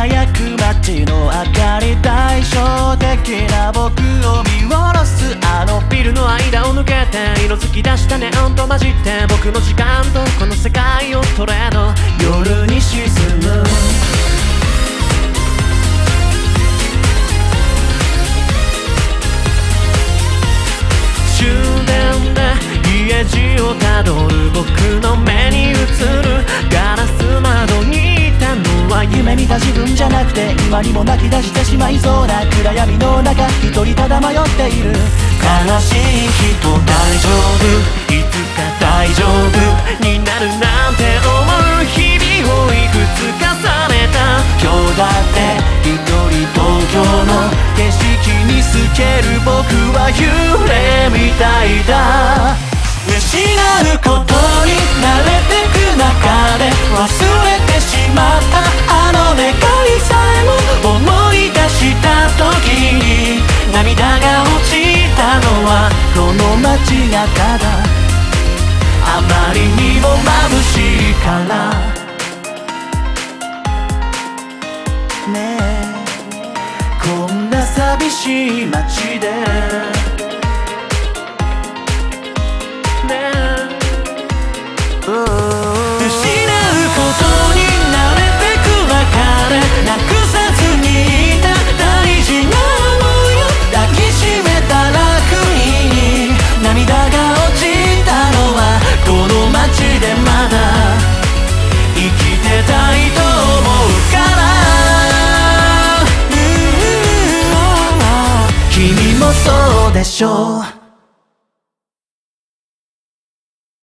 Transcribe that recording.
輝く街の明かり、対照的な僕を見下ろすあのビルの間を抜けて色づき出したネオンと混じって、僕の時間とこの世界をトレード。 夜に沈む終電で家路をたどる僕の目に映るガラス窓にいたのは夢見た自分じゃなくて、今にも泣き出してしまいそうな暗闇の中、一人ただ迷っている。 悲しい人大丈夫、いつか大丈夫になるなんて思う日々をいくつ重ねた。 今日だって一人東京の景色に透ける僕は幽霊みたいだ。失うことに慣れてく中で忘れてしまったあの願いさえも思い出した時に、涙が落ちたのはこの街がただあまりにも眩しいからねえ、こんな寂しい街で失うことに慣れてく中でなくさずにいた大事な想いを抱きしめたら不意に涙が落ちたのはこの街でまだ生きてたいと思うから、君もそうでしょう。